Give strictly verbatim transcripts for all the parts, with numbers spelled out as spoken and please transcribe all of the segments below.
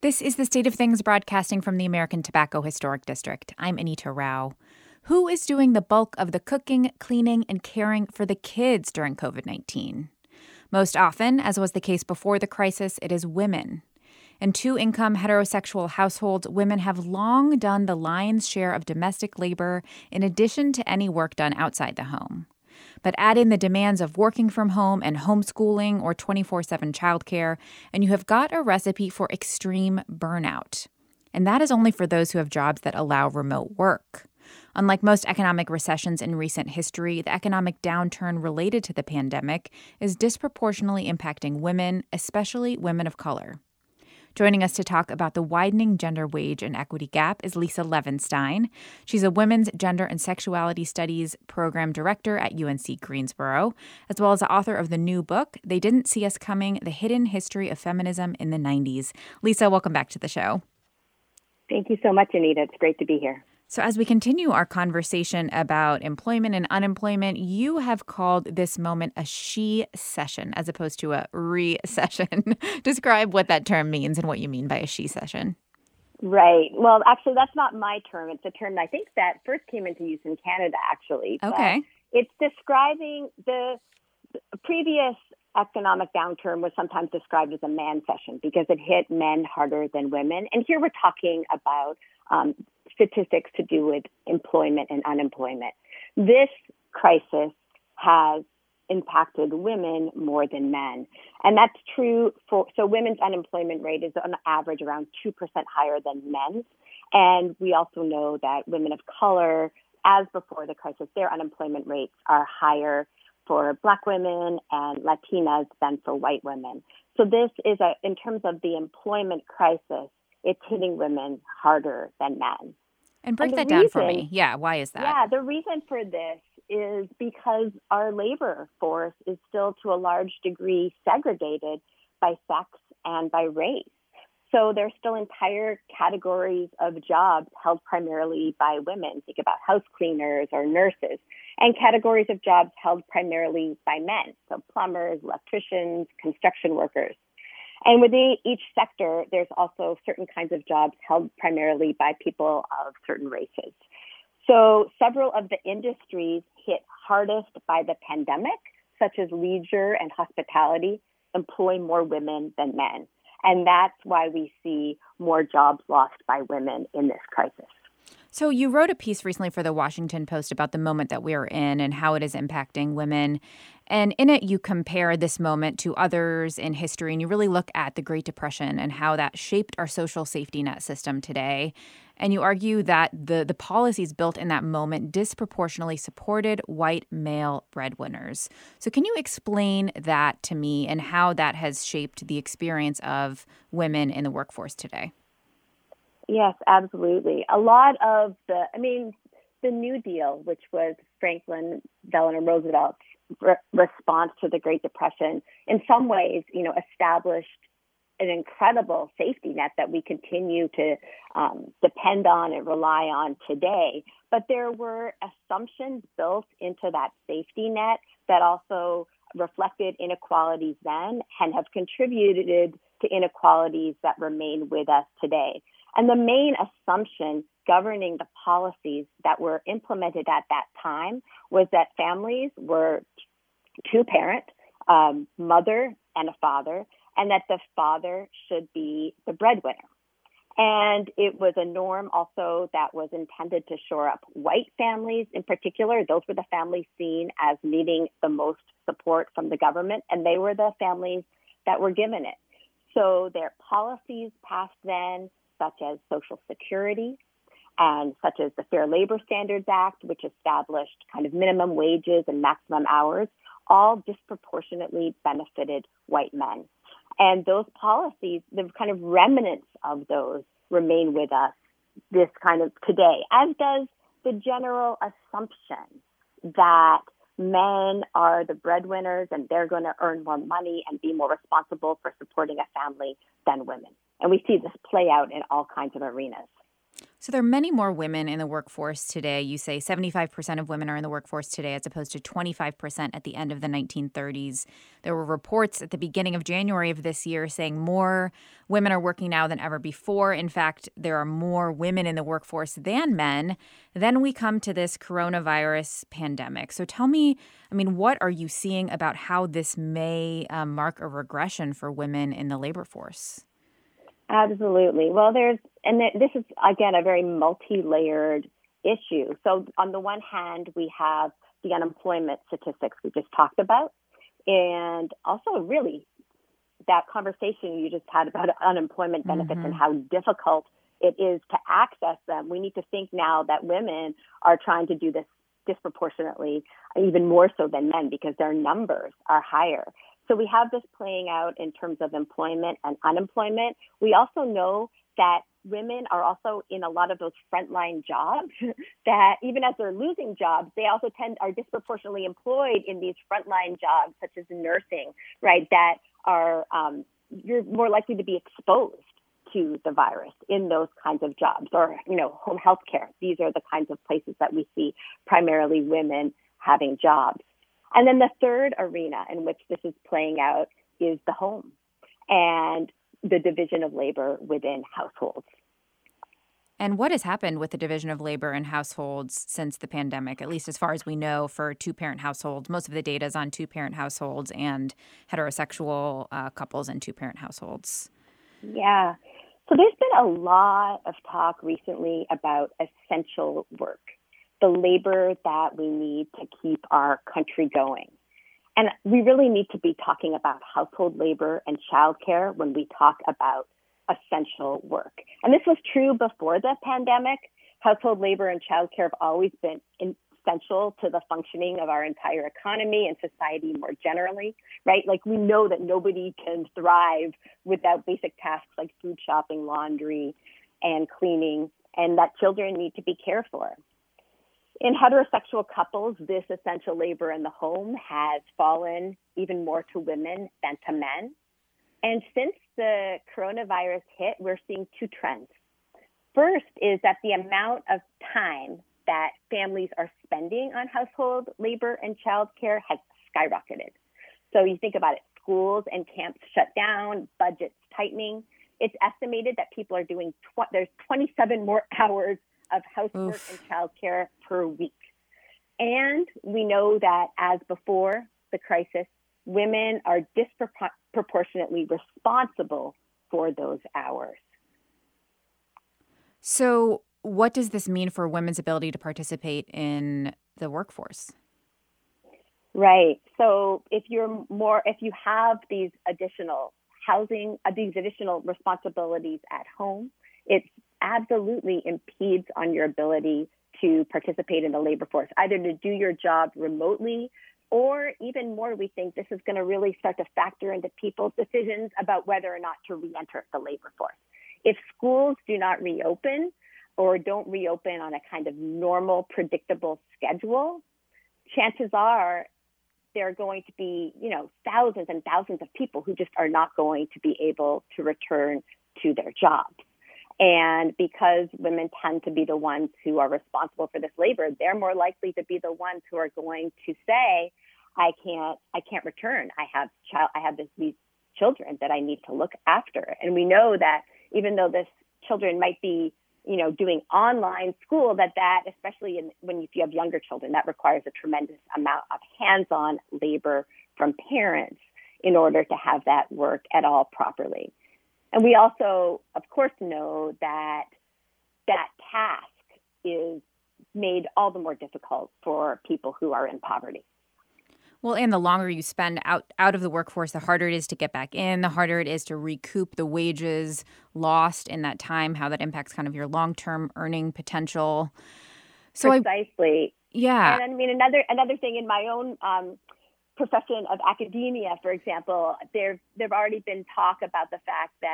This is The State of Things broadcasting from the American Tobacco Historic District. I'm Anita Rao. Who is doing the bulk of the cooking, cleaning, and caring for the kids during covid nineteen? Most often, as was the case before the crisis, it is women. In two-income heterosexual households, women have long done the lion's share of domestic labor in addition to any work done outside the home. But add in the demands of working from home and homeschooling or twenty-four seven childcare, and you have got a recipe for extreme burnout. And that is only for those who have jobs that allow remote work. Unlike most economic recessions in recent history, the economic downturn related to the pandemic is disproportionately impacting women, especially women of color. Joining us to talk about the widening gender wage and equity gap is Lisa Levinstein. She's a Women's Gender and Sexuality Studies Program Director at U N C Greensboro, as well as the author of the new book, They Didn't See Us Coming, The Hidden History of Feminism in the nineties. Lisa, welcome back to the show. Thank you so much, Anita. It's great to be here. So as we continue our conversation about employment and unemployment, you have called this moment a she session as opposed to a recession. Describe what that term means and what you mean by a she session. Right. Well, actually, that's not my term. It's a term I think that first came into use in Canada, actually. Okay. But it's describing the previous economic downturn was sometimes described as a man session because it hit men harder than women. And here we're talking about um, statistics to do with employment and unemployment. This crisis has impacted women more than men. And that's true for, so women's unemployment rate is on average around two percent higher than men's. And we also know that women of color, as before the crisis, their unemployment rates are higher for Black women and Latinas than for white women. So this is, a, in terms of the employment crisis, it's hitting women harder than men. And break and that down reason, for me. Yeah, why is that? Yeah, the reason for this is because our labor force is still to a large degree segregated by sex and by race. So there's still entire categories of jobs held primarily by women. Think about house cleaners or nurses, and categories of jobs held primarily by men. So plumbers, electricians, construction workers. And within each sector, there's also certain kinds of jobs held primarily by people of certain races. So several of the industries hit hardest by the pandemic, such as leisure and hospitality, employ more women than men. And that's why we see more jobs lost by women in this crisis. So you wrote a piece recently for the Washington Post about the moment that we are in and how it is impacting women. And in it, you compare this moment to others in history, and you really look at the Great Depression and how that shaped our social safety net system today. And you argue that the, the policies built in that moment disproportionately supported white male breadwinners. So can you explain that to me and how that has shaped the experience of women in the workforce today? Yes, absolutely. A lot of the, I mean, the New Deal, which was Franklin Delano Roosevelt's re- response to the Great Depression, in some ways, you know, established an incredible safety net that we continue to um, depend on and rely on today. But there were assumptions built into that safety net that also reflected inequalities then and have contributed to inequalities that remain with us today. And the main assumption governing the policies that were implemented at that time was that families were two-parent, um, mother and a father, and that the father should be the breadwinner. And it was a norm also that was intended to shore up white families in particular. Those were the families seen as needing the most support from the government, and they were the families that were given it. So their policies passed then, such as Social Security and such as the Fair Labor Standards Act, which established kind of minimum wages and maximum hours, all disproportionately benefited white men. And those policies, the kind of remnants of those remain with us this kind of today, as does the general assumption that men are the breadwinners and they're going to earn more money and be more responsible for supporting a family than women. And we see this play out in all kinds of arenas. So there are many more women in the workforce today. You say seventy-five percent of women are in the workforce today as opposed to twenty-five percent at the end of the nineteen thirties. There were reports at the beginning of January of this year saying more women are working now than ever before. In fact, there are more women in the workforce than men. Then we come to this coronavirus pandemic. So tell me, I mean, what are you seeing about how this may uh, mark a regression for women in the labor force? Absolutely. Well, there's, and this is, again, a very multi-layered issue. So on the one hand, we have the unemployment statistics we just talked about, and also really that conversation you just had about unemployment benefits mm-hmm. and how difficult it is to access them. We need to think now that women are trying to do this disproportionately, even more so than men, because their numbers are higher. So we have this playing out in terms of employment and unemployment. We also know that women are also in a lot of those frontline jobs that even as they're losing jobs, they also tend are disproportionately employed in these frontline jobs, such as nursing, right, that are um, you're more likely to be exposed to the virus in those kinds of jobs, or, you know, home health care. These are the kinds of places that we see primarily women having jobs. And then the third arena in which this is playing out is the home and the division of labor within households. And what has happened with the division of labor in households since the pandemic, at least as far as we know, for two-parent households? Most of the data is on two-parent households and heterosexual uh, couples in two-parent households. Yeah. So there's been a lot of talk recently about essential work, the labor that we need to keep our country going. And we really need to be talking about household labor and childcare when we talk about essential work. And this was true before the pandemic. Household labor and childcare have always been essential to the functioning of our entire economy and society more generally, right? Like, we know that nobody can thrive without basic tasks like food shopping, laundry, and cleaning, and that children need to be cared for. In heterosexual couples, this essential labor in the home has fallen even more to women than to men. And since the coronavirus hit, we're seeing two trends. First is that the amount of time that families are spending on household labor and childcare has skyrocketed. So you think about it, schools and camps shut down, budgets tightening. It's estimated that people are doing, tw- there's twenty-seven more hours of housework Oof. and childcare per week. And we know that as before the crisis, women are disproportionately responsible for those hours. So what does this mean for women's ability to participate in the workforce? Right. So if you're more, if you have these additional housing, uh, these additional responsibilities at home, it absolutely impedes on your ability to participate in the labor force, either to do your job remotely, or even more, we think this is going to really start to factor into people's decisions about whether or not to re-enter the labor force. If schools do not reopen or don't reopen on a kind of normal, predictable schedule, chances are there are going to be, you know, thousands and thousands of people who just are not going to be able to return to their jobs. And because women tend to be the ones who are responsible for this labor, they're more likely to be the ones who are going to say, I can't, I can't return. I have child, I have this, these children that I need to look after. And we know that even though this children might be, you know, doing online school, that that, especially in, when you, if you have younger children, that requires a tremendous amount of hands-on labor from parents in order to have that work at all properly. And we also, of course, know that that task is made all the more difficult for people who are in poverty. Well, and the longer you spend out, out of the workforce, the harder it is to get back in, the harder it is to recoup the wages lost in that time, how that impacts kind of your long-term earning potential. So Precisely. I, yeah. And I mean, another another thing in my own um, profession of academia, for example, there there've already been talk about the fact that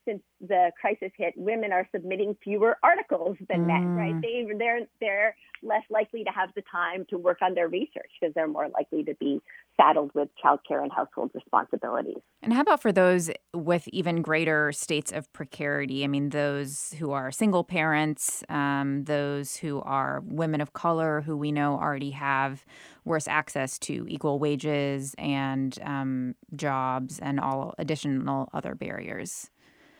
since the crisis hit, women are submitting fewer articles than mm. men, right? They, they're, they're less likely to have the time to work on their research because they're more likely to be saddled with childcare and household responsibilities. And how about for those with even greater states of precarity? I mean, those who are single parents, um, those who are women of color who we know already have worse access to equal wages and um, jobs and all additional other barriers.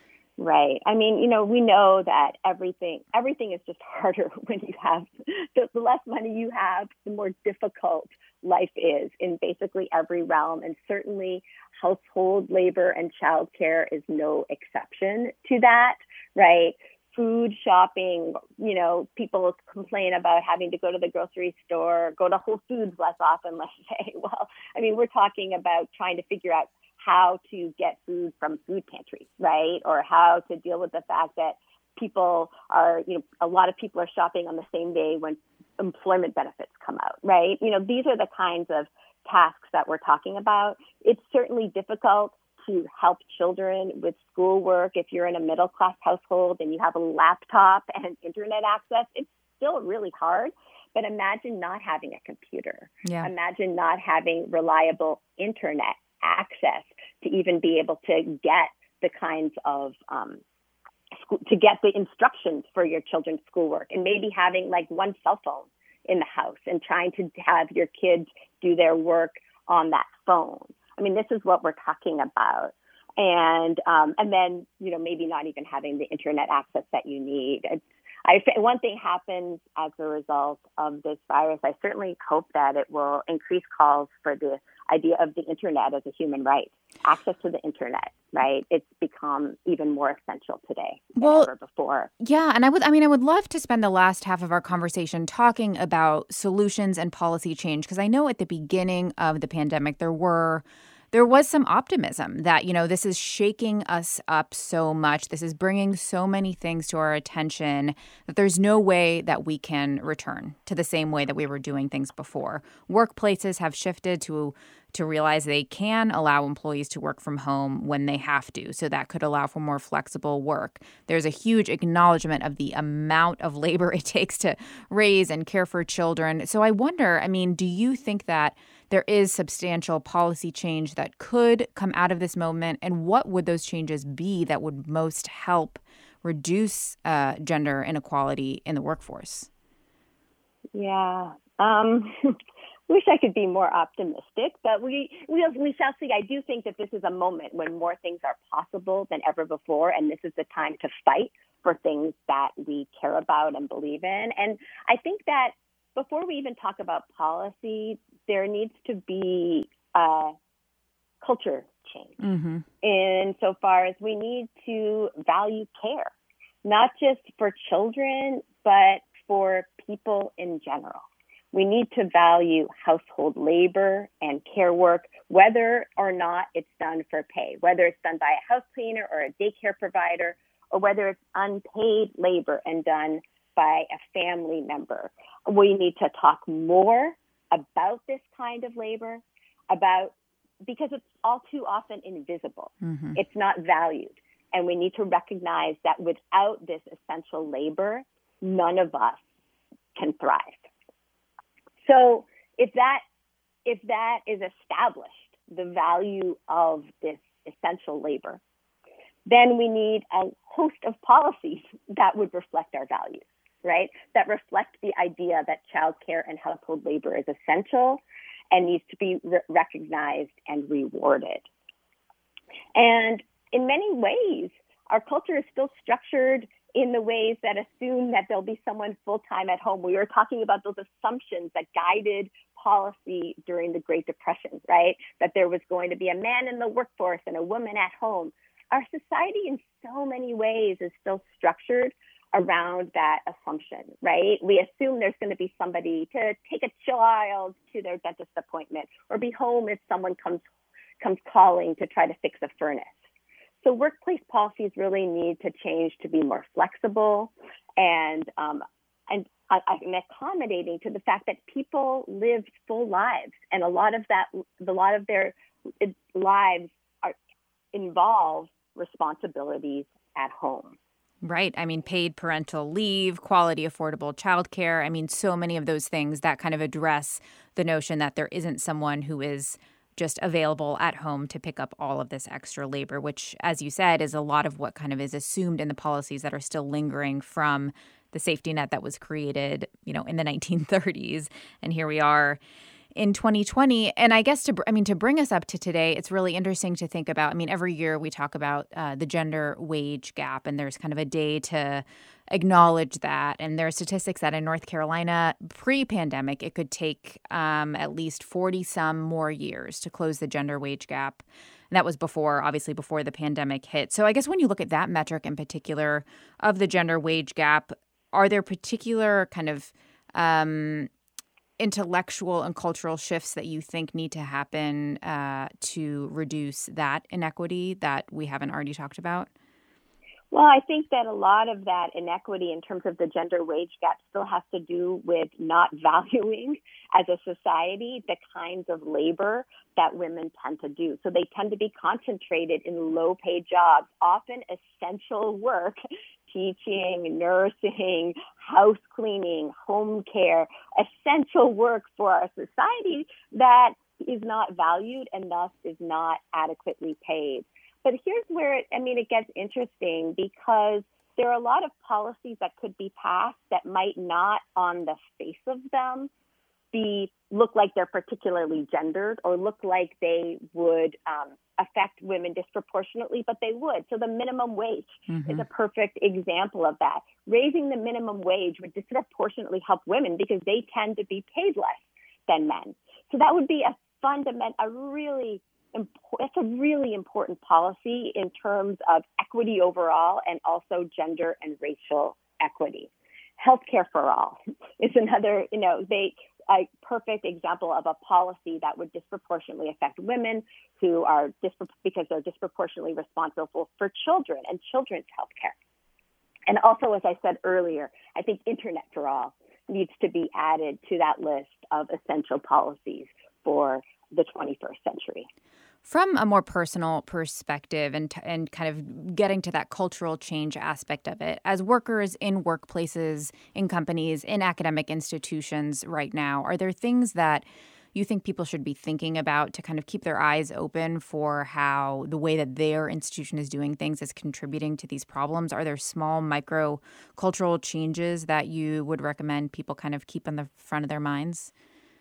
Right. I mean, you know, we know that everything everything is just harder when you have the, the less money you have, the more difficult life is in basically every realm. And certainly household labor and childcare is no exception to that, right? Food shopping, you know, people complain about having to go to the grocery store, go to Whole Foods less often, let's say. Well, I mean, we're talking about trying to figure out how to get food from food pantries, right? Or how to deal with the fact that people are, you know, a lot of people are shopping on the same day when employment benefits come out, right? You know, these are the kinds of tasks that we're talking about. It's certainly difficult to help children with schoolwork. If you're in a middle-class household and you have a laptop and internet access, it's still really hard. But imagine not having a computer. Yeah. Imagine not having reliable internet access to even be able to get the kinds of um, school, to get the instructions for your children's schoolwork, and maybe having like one cell phone in the house and trying to have your kids do their work on that phone. I mean, this is what we're talking about. And um, and then, you know, maybe not even having the internet access that you need. It's, I, one thing happens as a result of this virus. I certainly hope that it will increase calls for the idea of the internet as a human right, access to the internet, right? It's become even more essential today than well, ever before. Yeah, and I would, I mean, I would love to spend the last half of our conversation talking about solutions and policy change, because I know at the beginning of the pandemic there were. There was some optimism that, you know, this is shaking us up so much. This is bringing so many things to our attention that there's no way that we can return to the same way that we were doing things before. Workplaces have shifted to to realize they can allow employees to work from home when they have to. So that could allow for more flexible work. There's a huge acknowledgement of the amount of labor it takes to raise and care for children. So I wonder, I mean, do you think that there is substantial policy change that could come out of this moment? And what would those changes be that would most help reduce uh, gender inequality in the workforce? Yeah. Um, wish I could be more optimistic, but we, we we shall see. I do think that this is a moment when more things are possible than ever before, and this is the time to fight for things that we care about and believe in. And I think that before we even talk about policy, there needs to be a culture change mm-hmm. insofar as we need to value care, not just for children, but for people in general. We need to value household labor and care work, whether or not it's done for pay, whether it's done by a house cleaner or a daycare provider, or whether it's unpaid labor and done by a family member. We need to talk more about this kind of labor, about because it's all too often invisible. Mm-hmm. It's not valued. And we need to recognize that without this essential labor, none of us can thrive. So if that if that is established, the value of this essential labor, then we need a host of policies that would reflect our values, right? That reflect the idea that childcare and household labor is essential and needs to be re- recognized and rewarded. And in many ways, our culture is still structured in the ways that assume that there'll be someone full-time at home. We were talking about those assumptions that guided policy during the Great Depression, right? That there was going to be a man in the workforce and a woman at home. Our society in so many ways is still structured around that assumption, right? We assume there's going to be somebody to take a child to their dentist appointment or be home if someone comes comes calling to try to fix a furnace. So workplace policies really need to change to be more flexible and um, and, uh, and accommodating to the fact that people live full lives, and a lot of that, a lot of their lives are involve responsibilities at home. Right. I mean, paid parental leave, quality, affordable childcare. I mean, so many of those things that kind of address the notion that there isn't someone who is just available at home to pick up all of this extra labor, which, as you said, is a lot of what kind of is assumed in the policies that are still lingering from the safety net that was created, you know, in the nineteen thirties. And here we are in twenty twenty. And I guess to, I mean, to bring us up to today, it's really interesting to think about. I mean, every year we talk about uh, the gender wage gap, and there's kind of a day to acknowledge that. And there are statistics that in North Carolina, pre-pandemic, it could take um, at least forty some more years to close the gender wage gap. And that was before, obviously, before the pandemic hit. So I guess when you look at that metric in particular of the gender wage gap, are there particular kind of um, intellectual and cultural shifts that you think need to happen uh, to reduce that inequity that we haven't already talked about? Well, I think that a lot of that inequity in terms of the gender wage gap still has to do with not valuing as a society the kinds of labor that women tend to do. So they tend to be concentrated in low-paid jobs, often essential work, teaching, nursing, house cleaning, home care, essential work for our society that is not valued and thus is not adequately paid. But here's where, it, I mean, it gets interesting because there are a lot of policies that could be passed that might not on the face of them be look like they're particularly gendered or look like they would um, affect women disproportionately, but they would. So the minimum wage mm-hmm. is a perfect example of that. Raising the minimum wage would disproportionately help women because they tend to be paid less than men. So that would be a fundamental, a really It's a really important policy in terms of equity overall and also gender and racial equity. Healthcare for all is another, you know, they a perfect example of a policy that would disproportionately affect women who are dispro- because they're disproportionately responsible for children and children's healthcare. And also, as I said earlier, I think internet for all needs to be added to that list of essential policies for the twenty-first century. From a more personal perspective and t- and kind of getting to that cultural change aspect of it, as workers in workplaces, in companies, in academic institutions right now, are there things that you think people should be thinking about to kind of keep their eyes open for how the way that their institution is doing things is contributing to these problems? Are there small micro cultural changes that you would recommend people kind of keep in the front of their minds?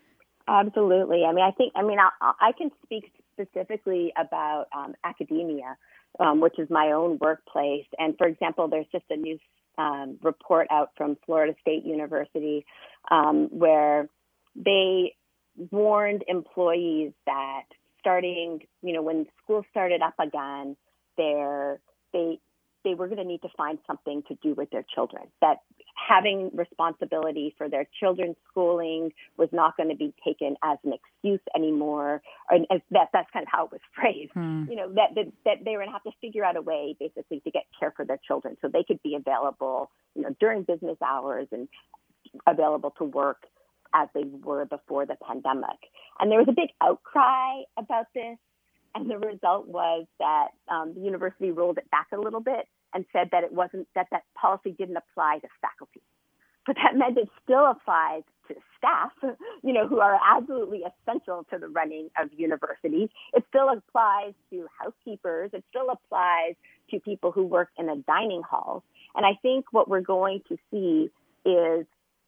Absolutely. I mean, I think, I mean, I, I can speak specifically about um, academia, um, which is my own workplace. And for example, there's just a new um, report out from Florida State University um, where they warned employees that starting, you know, when school started up again, they're, they they were going to need to find something to do with their children, that having responsibility for their children's schooling was not going to be taken as an excuse anymore. Or as that, that's kind of how it was phrased, hmm. you know, that, that, that they were going to have to figure out a way basically to get care for their children so they could be available, you know, during business hours and available to work as they were before the pandemic. And there was a big outcry about this. And the result was that um, the university rolled it back a little bit and said that it wasn't, that that policy didn't apply to faculty. But that meant it still applies to staff, you know, who are absolutely essential to the running of universities. It still applies to housekeepers. It still applies to people who work in the dining halls. And I think what we're going to see is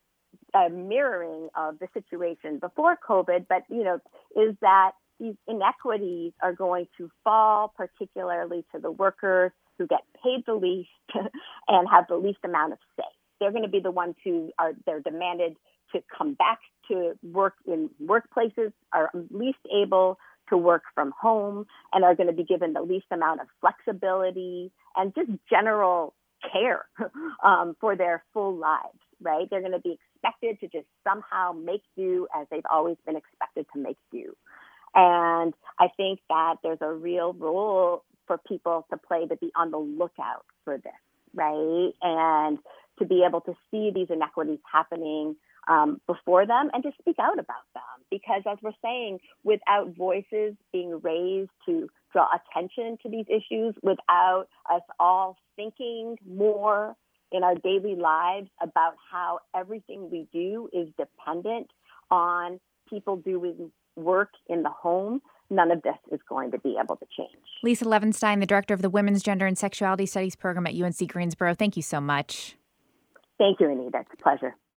a mirroring of the situation before COVID, but, you know, is that these inequities are going to fall particularly to the workers who get paid the least and have the least amount of say. They're going to be the ones who are, they're demanded to come back to work in workplaces, are least able to work from home, and are going to be given the least amount of flexibility and just general care um, for their full lives, right? They're going to be expected to just somehow make do as they've always been expected to make do. And I think that there's a real role for people to play to be on the lookout for this, right? And to be able to see these inequities happening um, before them and to speak out about them. Because as we're saying, without voices being raised to draw attention to these issues, without us all thinking more in our daily lives about how everything we do is dependent on people doing work in the home, none of this is going to be able to change. Lisa Levinstein, the director of the Women's Gender and Sexuality Studies program at U N C Greensboro, thank you so much. Thank you, Anita. It's a pleasure.